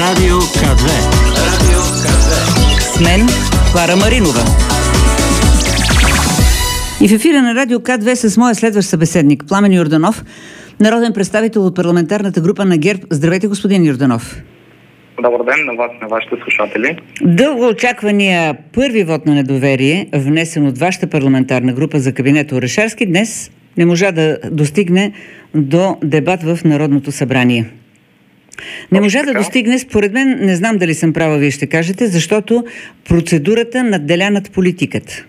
Радио К2. Радио К2. С мен Клара Маринова. И в ефира на Радио К2 с моя следващ събеседник Пламен Йорданов, народен представител от парламентарната група на ГЕРБ. Здравейте, господин Йорданов. Добър ден на вас, на вашите слушатели. Дълго очаквания първи вод на недоверие, внесен от вашата парламентарна група за кабинета Орешарски, днес не можа да достигне до дебат в Народното събрание. Не можа да достигне, според мен, не знам дали съм права, вие ще кажете, защото процедурата надделя над политиката.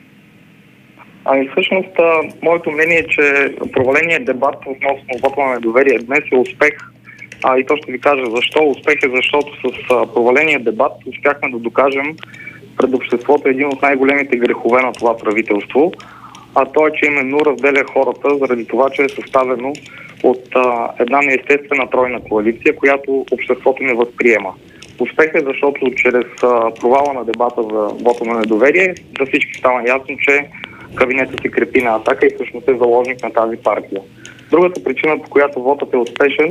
Всъщност, моето мнение е, че проваленият дебат относно вота на недоверие днес е успех. И то ще ви кажа защо. Успех е, защото с проваления дебат успяхме да докажем пред обществото един от най-големите грехове на това правителство. То е, че именно разделя хората заради това, че е съставено от една неестествена тройна коалиция, която обществото не възприема. Успех е, защото чрез провала на дебата за вота на недоверие за всички стана ясно, че кабинетът се крепи на Атака и всъщност е заложник на тази партия. Другата причина, по която вотът е успешен,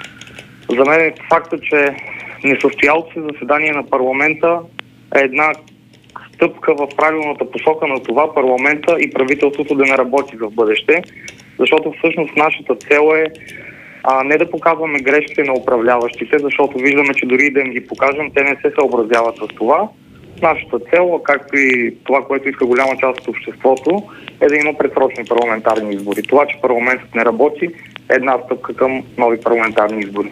за мен е факта, че несъстоялото се заседание на парламента е една стъпка в правилната посока на това парламента и правителството да не работи в бъдеще, защото всъщност нашата цел е не да показваме грешките на управляващите, защото виждаме, че дори да им ги покажем, те не се съобразяват с това. Нашата цел, както и това, което иска голяма част от обществото, е да има предсрочни парламентарни избори. Това, че парламентът не работи, е една стъпка към нови парламентарни избори.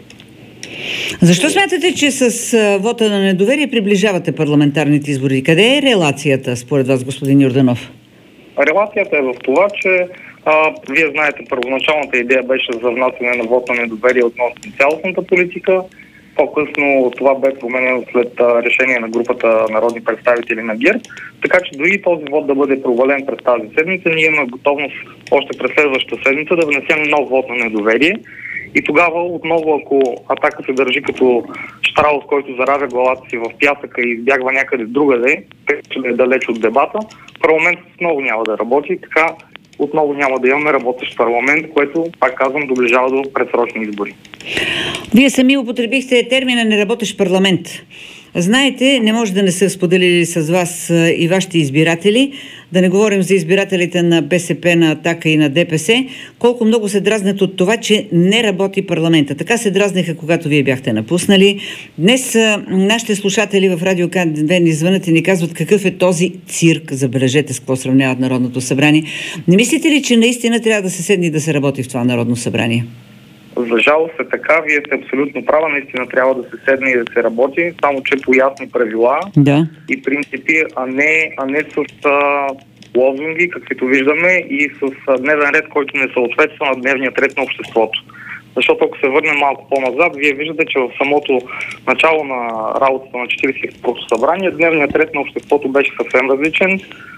Защо смятате, че с вота на недоверие приближавате парламентарните избори? Къде е релацията, според вас, господин Йорданов? Релацията е в това, че вие знаете, първоначалната идея беше за внасяне на вод на недоверие относно цялостната политика. По-късно това бе променено след решение на групата народни представители на ГЕРБ. Така че дори този вод да бъде провален през тази седмица, ние имаме готовност още през следващата седмица да внесем нов вод на недоверие. И тогава отново, ако Атака се държи като щраус, който заравя главата си в пясъка и избягва някъде другаде, да е далеч от дебата, парламентът отново няма да работи. Така отново няма да имаме работещ парламент, което, пак казвам, доближава до предсрочни избори. Вие сами употребихте термина неработещ парламент. Знаете, не може да не са споделили с вас и вашите избиратели, да не говорим за избирателите на БСП, на Атака и на ДПС, колко много се дразнят от това, че не работи парламента. Така се дразниха, когато вие бяхте напуснали. Днес нашите слушатели в Радио К2 ни звънят и ни казват какъв е този цирк, забележете с какво сравняват Народното събрание. Не мислите ли, че наистина трябва да се седне и да се работи в това Народно събрание? За жалост е така, вие сте абсолютно права, наистина трябва да се седне и да се работи, само че по ясни правила и принципи, а не с лозунги, каквито виждаме, и с дневен ред, който не съответства на дневния ред на обществото. Защото ако се върнем малко по-назад, вие виждате, че в самото начало на работата на 40-то събрание дневният ред на обществото беше съвсем различен.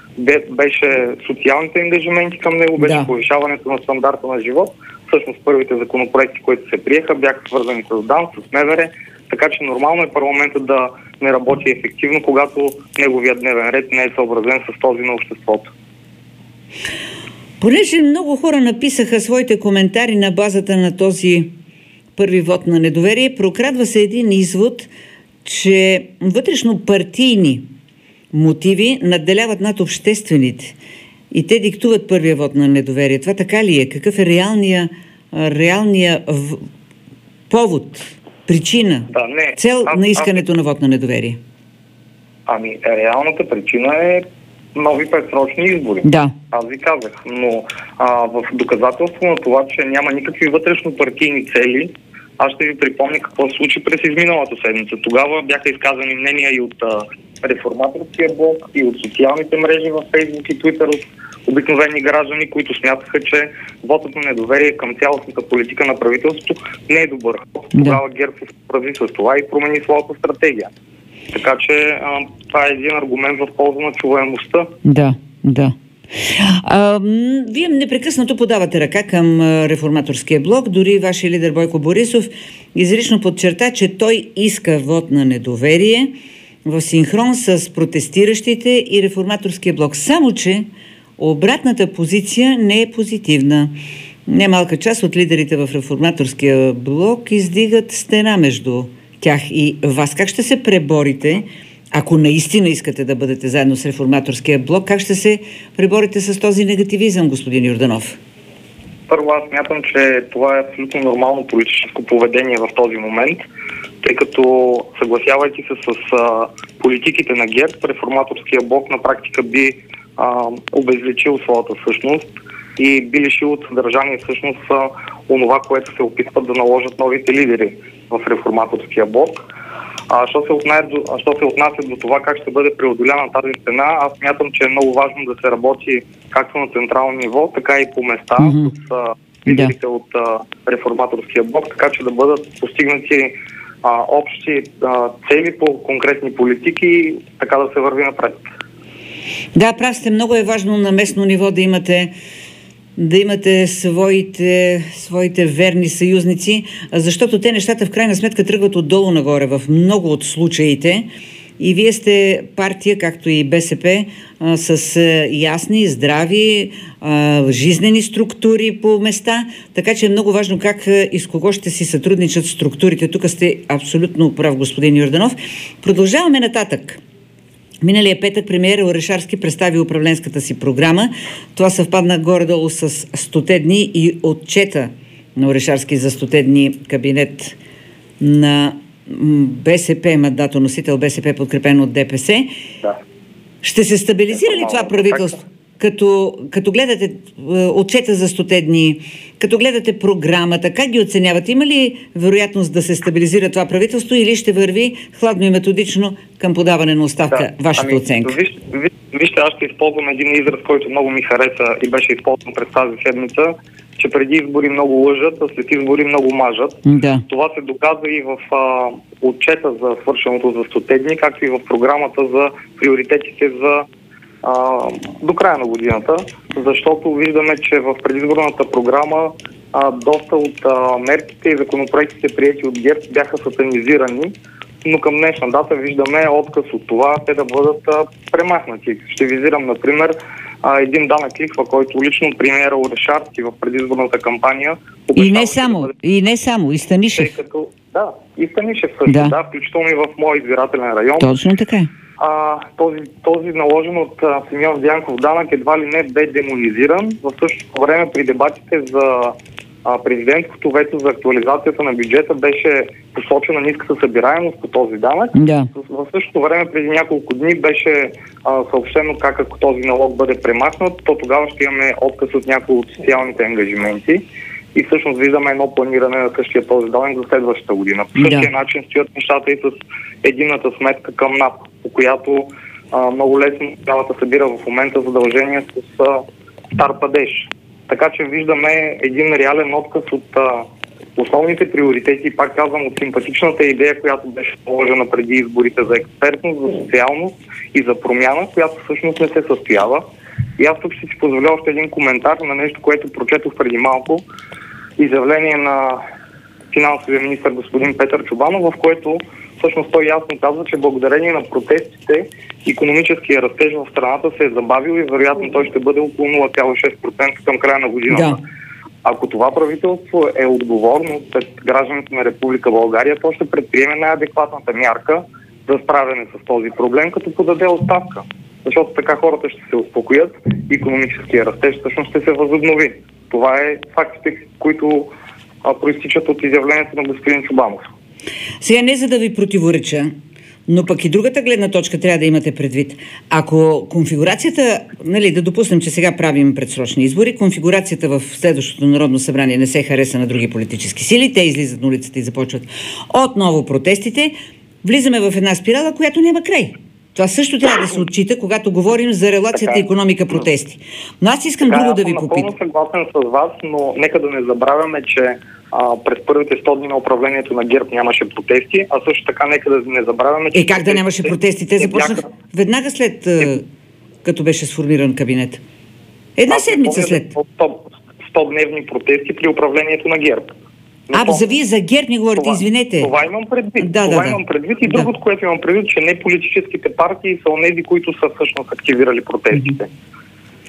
Беше социалните ангажименти към него, беше повишаването на стандарта на живот. Всъщност първите законопроекти, които се приеха, бяха свързани с ДАНС, с МВР, така че нормално е парламентът да не работи ефективно, когато неговият дневен ред не е съобразен с този на обществото. Понеже много хора написаха своите коментари на базата на този първи вод на недоверие, прокрадва се един извод, че вътрешно партийни мотиви надделяват над обществените и те диктуват първия вод на недоверие. Това така ли е? Какъв е реалния повод, причина, цел на искането на вод на недоверие? Реалната причина е нови предсрочни избори. Да. Аз ви казах. Но в доказателство на това, че няма никакви вътрешно-партийни цели, аз ще ви припомня какво се случи през изминалата седмица. Тогава бяха изказани мнения и от реформаторския блок, и от социалните мрежи в Фейсбук и Твитър, от обикновени граждани, които смятаха, че вотът на недоверие към цялостната политика на правителството не е добър. Тогава ГЕРБ се справи с това и промени своята стратегия. Така че това е един аргумент в полза на чуваемостта. Да. Вие непрекъснато подавате ръка към реформаторския блок. Дори вашия лидер Бойко Борисов изрично подчерта, че той иска вод на недоверие в синхрон с протестиращите и реформаторския блок. Само че обратната позиция не е позитивна. Немалка част от лидерите в реформаторския блок издигат стена между тях и вас. Как ще се преборите, ако наистина искате да бъдете заедно с Реформаторския блок, как ще се преборите с този негативизъм, господин Йорданов? Първо, аз смятам, че това е абсолютно нормално политическо поведение в този момент, тъй като съгласявайки се с политиките на ГЕРБ, Реформаторския блок на практика би обезличил своята същност и би лишил от съдържание всъщност онова, което се опитват да наложат новите лидери в Реформаторския блок. Що се отнася до това как ще бъде преодоляна тази стена, аз смятам, че е много важно да се работи както на централно ниво, така и по места с лидерите от Реформаторския блок, така че да бъдат постигнати общи цели по конкретни политики и така да се върви напред. Да, прав сте. Много е важно на местно ниво да имате своите верни съюзници, защото те нещата в крайна сметка тръгват отдолу нагоре в много от случаите. И вие сте партия, както и БСП, с ясни, здрави, жизнени структури по места, така че е много важно как и с кого ще си сътрудничат структурите. Тук сте абсолютно прав, господин Йорданов. Продължаваме нататък. Миналия петък премиерът Орешарски представи управленската си програма. Това съвпадна горе-долу с 100 дни и отчета на Орешарски за 100 дни кабинет на БСП, мандатоносител БСП, подкрепен от ДПС. Да. Ще се стабилизира ли това правителство? Като гледате отчета за 100 дни, като гледате програмата, как ги оценявате? Има ли вероятност да се стабилизира това правителство или ще върви хладно и методично към подаване на оставка? Вашата оценка? Вижте, аз ще използвам един израз, който много ми хареса и беше използван през тази седмица, че преди избори много лъжат, а след избори много мажат. Да. Това се доказва и в отчета за свършеното за 100 дни, както и в програмата за приоритетите за до края на годината, защото виждаме, че в предизборната програма доста от мерките и законопроектите, приети от ГЕРБ, бяха сатанизирани, но към днешна дата виждаме отказ от това те да бъдат премахнати. Ще визирам, например, един данък лихва, който лично премиера Орешарски в предизборната кампания и не само, и Станишев. И Станишев също, включително и в моя избирателен район. Точно така. Този наложен от Симеон Дянков данък едва ли не бе демонизиран. В същото време при дебатите за президентското вето за актуализацията на бюджета беше посочена ниската събираемост по този данък. Да. В същото време преди няколко дни беше съобщено как ако този налог бъде премахнат, то тогава ще имаме отказ от някои от социалните ангажименти. И всъщност виждаме едно планиране на същия този данък за следващата година. По същия начин стоят нещата и с единната сметка към НАП, по която много лесно трябва да събира в момента задължения с стар падеж. Така че виждаме един реален отказ от основните приоритети, пак казвам, от симпатичната идея, която беше положена преди изборите за експертност, за социалност и за промяна, която всъщност не се състоява. И аз тук ще си позволя още един коментар на нещо, което прочетох преди малко. Изявление на финансовия министър господин Петър Чобанов, в което всъщност той ясно казва, че благодарение на протестите икономическия растеж в страната се е забавил и вероятно той ще бъде около 0,6% към края на годината. Да. Ако това правителство е отговорно пред гражданите на Република България, то ще предприеме най-адекватната мярка за справяне с този проблем, като подаде оставка. Защото така хората ще се успокоят и икономическия растеж всъщност ще се възобнови. Това е фактите, които проистичат от изявлението на господин Чобанов. Сега не за да ви противореча, но пък и другата гледна точка трябва да имате предвид. Ако конфигурацията, да допуснем, че сега правим предсрочни избори, конфигурацията в следващото Народно събрание не се хареса на други политически сили, те излизат на улицата и започват отново протестите, влизаме в една спирала, която няма край. Това също трябва да се отчита, когато говорим за релацията економика-протести. Но аз искам друго да ви попитам. Напълно съгласен с вас, но нека да не забравяме, че през първите 100 дни на управлението на ГЕРБ нямаше протести, а също така нека да не забравяме, че... как да нямаше протести? Те започнаха веднага след като беше сформиран кабинет. Една седмица след. 100-дневни протести при управлението на ГЕРБ. За вие за ГЕРБ не говорите, извинете. Това имам предвид. Имам предвид и другото, което имам предвид, че не политическите партии са онези, които са всъщност активирали протестите.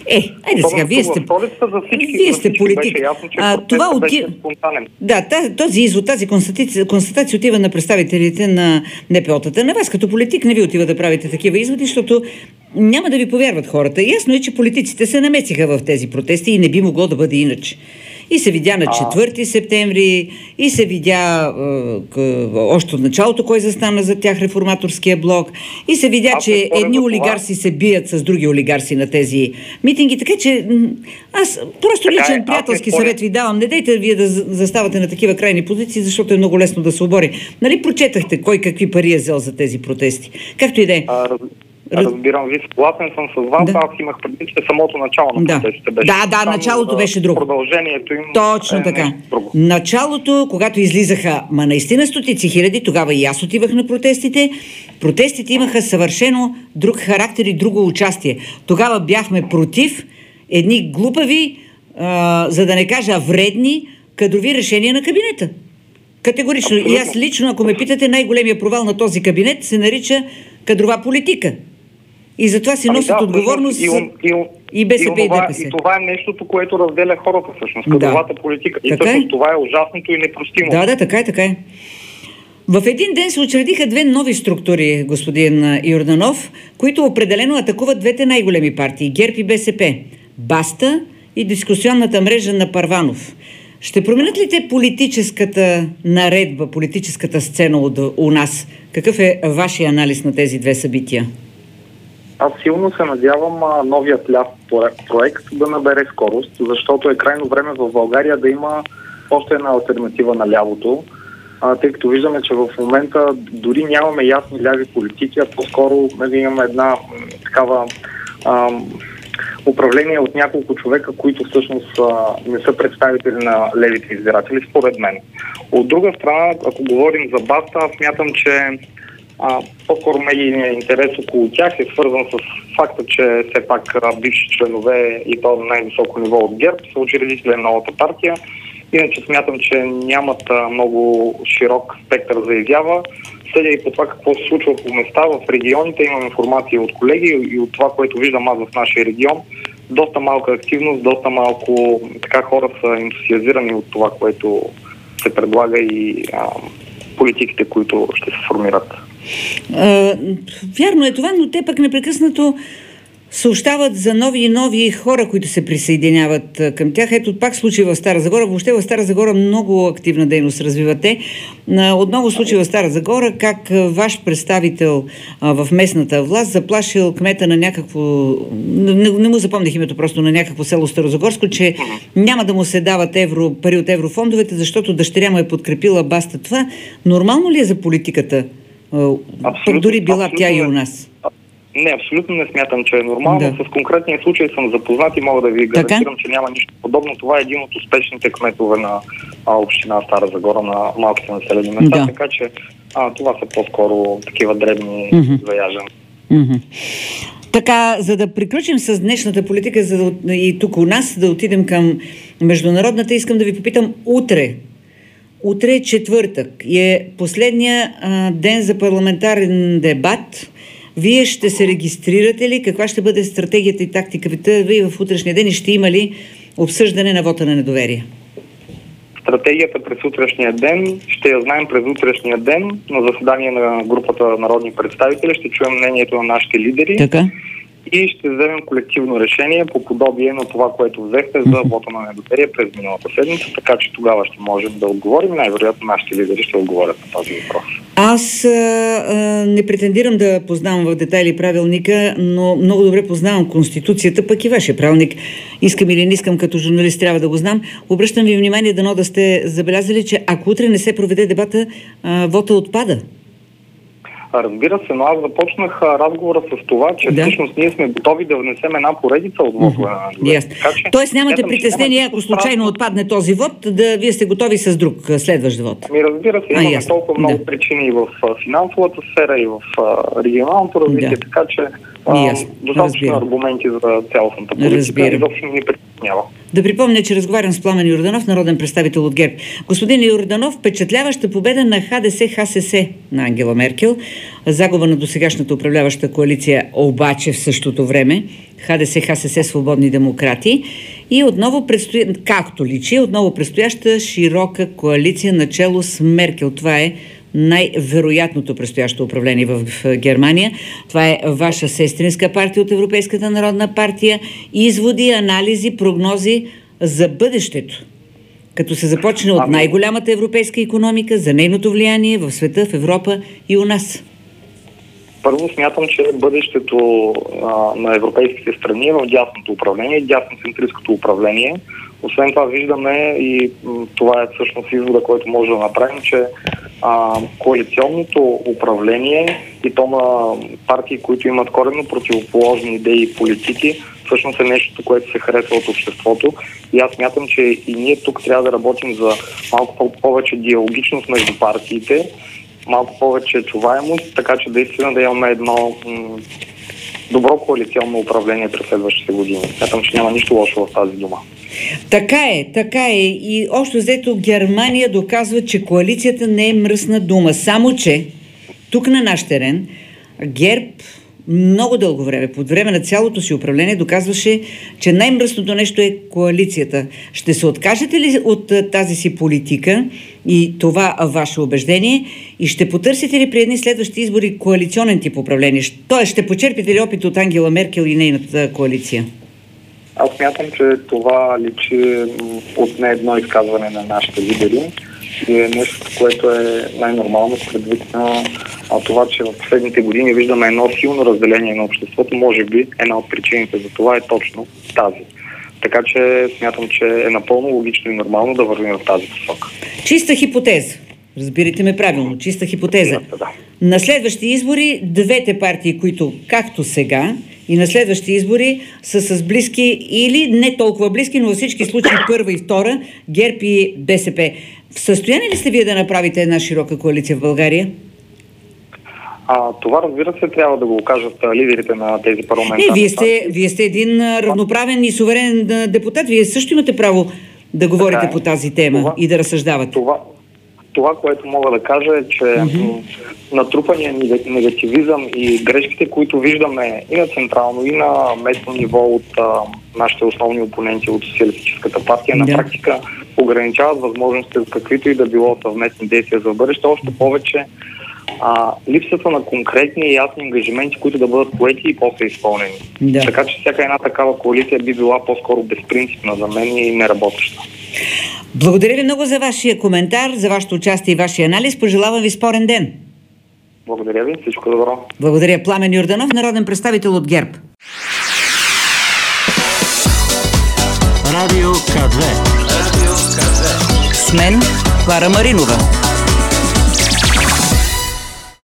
Айде сега, вие сте политик. Беше ясно, че това беше спонтанен. Да, този извод, тази констатация отива на представителите на НПО-тата. На вас като политик не ви отива да правите такива изводи, защото няма да ви повярват хората. Ясно е, че политиците се намесиха в тези протести и не би могло да бъде иначе. И се видя на 4 септември, и се видя още от началото кой застана за тях, реформаторския блок, и се видя, че едни олигарси се бият с други олигарси на тези митинги, така че аз просто личен приятелски съвет ви давам. Не дайте вие да заставате на такива крайни позиции, защото е много лесно да се обори. Нали прочетахте кой какви пари е взел за тези протести? Както и да е. Разбирам ви, съгласен съм с вас. Да. Аз имах предвид, че самото начало на протестите беше. Да, началото беше друго. Продължението им точно така. Началото, когато излизаха наистина стотици хиляди, тогава и аз отивах на протестите. Протестите имаха съвършено друг характер и друго участие. Тогава бяхме против едни глупави, за да не кажа вредни, кадрови решения на кабинета. Категорично. Абсолютно. И аз лично, ако ме питате, най-големия провал на този кабинет се нарича кадрова политика. И затова си носят отговорност и БСП и ДПС. И това е нещото, което разделя хората всъщност. Кадровата политика. И всъщност това е ужасното и непростимо. Да, така е. В един ден се учредиха две нови структури, господин Йорданов, които определено атакуват двете най-големи партии – ГЕРБ и БСП. Баста и дискусионната мрежа на Първанов. Ще променят ли те политическата наредба, политическата сцена у нас? Какъв е вашия анализ на тези две събития? Аз силно се надявам новият ляв проект да набере скорост, защото е крайно време в България да има още една алтернатива на лявото, тъй като виждаме, че в момента дори нямаме ясни ляви политики, а по-скоро имаме една такава управление от няколко човека, които всъщност не са представители на левите избиратели, според мен. От друга страна, ако говорим за Баста, аз смятам, че по-скоро медийният интерес около тях е свързан с факта, че все пак бивши членове и то на най-високо ниво от ГЕРБ са учредители на новата партия. Иначе смятам, че нямат много широк спектър за изява. Следя и по това какво се случва по места в регионите, имам информация от колеги и от това, което виждам аз в нашия регион. Доста малка активност, доста малко хора са ентусиазирани от това, което се предлага и политиките, които ще се формират. Вярно е това, но те пък непрекъснато съобщават за нови и нови хора, които се присъединяват към тях. Ето пак случай в Стара Загора. Въобще в Стара Загора много активна дейност развивате. Отново случай в Стара Загора, как ваш представител в местната власт заплашил кмета на някакво... Не му запомних името, просто на някакво село Старозагорско, че няма да му се дават пари от еврофондовете, защото дъщеря му е подкрепила Баста. Това нормално ли е за политиката? Пък дори била тя и у нас. Не, абсолютно не смятам, че е нормално. Да. С конкретния случай съм запознат и мога да ви гарантирам, че няма нищо подобно. Това е един от успешните кметове на община Стара Загора, на малките населени места, да. Така че това са по-скоро такива дребни заяждания. Така, за да приключим с днешната политика и тук у нас, да отидем към международната, искам да ви попитам утре е четвъртък и е последния ден за парламентарен дебат. Вие ще се регистрирате ли? Каква ще бъде стратегията и тактиката ви в утрешния ден и ще има ли обсъждане на вота на недоверие? Стратегията през утрешния ден ще я знаем през утрешния ден. На заседание на групата народни представители ще чуем мнението на нашите лидери. Така. И ще вземем колективно решение по подобие на това, което взехте за вота на недоверие през миналата седмица, така че тогава ще можем да отговорим. Най-вероятно нашите лидери ще отговорят на този въпрос. Аз не претендирам да познавам в детайли правилника, но много добре познавам Конституцията, пък и вашия правилник. Искам или не искам, като журналист трябва да го знам. Обръщам ви внимание, дано да сте забелязали, че ако утре не се проведе дебата, вота отпада. Разбира се, но аз започнах разговора с това, че всъщност ние сме готови да внесем една поредица от вотове на недоверие. Тоест нямате притеснение, ако случайно отпадне този вот, да вие сте готови с друг следващ вот? Разбира се, имаме толкова много причини и в финансовата сфера, и в регионалното развитие, така че Достатъчно аргументи за цялостната политика и изобщо не притеснява. Да припомня, че разговарям с Пламен Йорданов, народен представител от ГЕРБ. Господин Йорданов, впечатляваща победа на ХДС-ХСС на Ангела Меркел, загуба на досегашната управляваща коалиция, обаче в същото време ХДС-ХСС Свободни демократи и отново както личи, отново предстояща широка коалиция начело с Меркел. Това е най-вероятното предстоящо управление в Германия. Това е ваша сестринска партия от Европейската народна партия. Изводи, анализи, прогнози за бъдещето. Като се започне от най-голямата европейска икономика, за нейното влияние в света, в Европа и у нас. Първо смятам, че бъдещето на европейските страни е в дясното управление, дясноцентристското управление. Освен това виждаме и това е всъщност извода, който може да направим, че коалиционното управление и то на партии, които имат коренно противоположни идеи и политики, всъщност е нещо, което се харесва от обществото. И аз смятам, че и ние тук трябва да работим за малко повече диалогичност между партиите, малко повече чуваемост, така че наистина да имаме едно добро коалиционно управление през следващите години. Смятам, че няма нищо лошо в тази дума. Така е. И общо взето Германия доказва, че коалицията не е мръсна дума. Само, че тук на наш терен ГЕРБ много дълго време, под време на цялото си управление, доказваше, че най-мръсното нещо е коалицията. Ще се откажете ли от тази си политика и това ваше убеждение и ще потърсите ли при едни следващи избори коалиционен тип управление? Тоест, ще почерпите ли опит от Ангела Меркел и нейната коалиция? Аз смятам, че това личи от не едно изказване на нашите лидери и е нещо, което е най-нормално предвид на това, че в последните години виждаме едно силно разделение на обществото. Може би една от причините за това е точно тази. Така че смятам, че е напълно логично и нормално да вървим в тази посока. Чиста хипотеза. Разбирайте ме правилно. Чиста хипотеза. Да. На следващи избори двете партии, които както сега и на следващи избори са с близки или не толкова близки, но във всички случаи първа и втора, ГЕРБ и БСП. В състояние ли сте вие да направите една широка коалиция в България? Това, разбира се, трябва да го кажат лидерите на тези парламентарни. Вие сте един равноправен и суверенен депутат. Вие също имате право да говорите по тази тема и да разсъждавате. Това, което мога да кажа е, че натрупания негативизъм и грешките, които виждаме и на централно, и на местно ниво от нашите основни опоненти от Социалистическата партия, на практика ограничават възможностите за каквито и да било съвместни действия за бъдеще. Още повече липсата на конкретни и ясни ангажименти, които да бъдат поети и после изпълнени. Така че всяка една такава коалиция би била по-скоро безпринципна за мен и неработеща. Благодаря ви много за вашия коментар, за вашето участие и вашия анализ. Пожелавам ви спорен ден. Благодаря ви. Всичко добро. Благодаря. Пламен Йорданов, народен представител от ГЕРБ. Радио К2. С мен Клара Маринова.